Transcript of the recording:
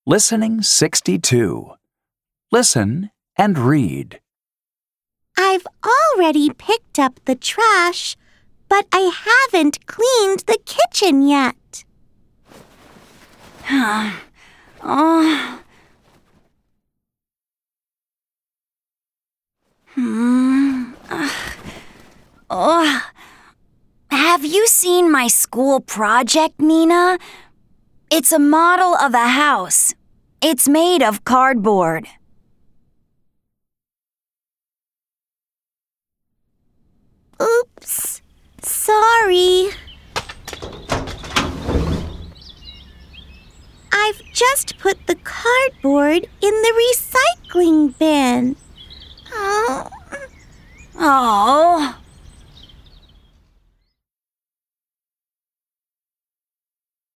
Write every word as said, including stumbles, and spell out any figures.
Listening sixty-two. Listen and read. I've already picked up the trash, but I haven't cleaned the kitchen yet. oh. Hmm. Oh. Have you seen my school project, Nina? It's a model of a house. It's made of cardboard. Oops. Sorry. I've just put the cardboard in the recycling bin. Oh. Oh.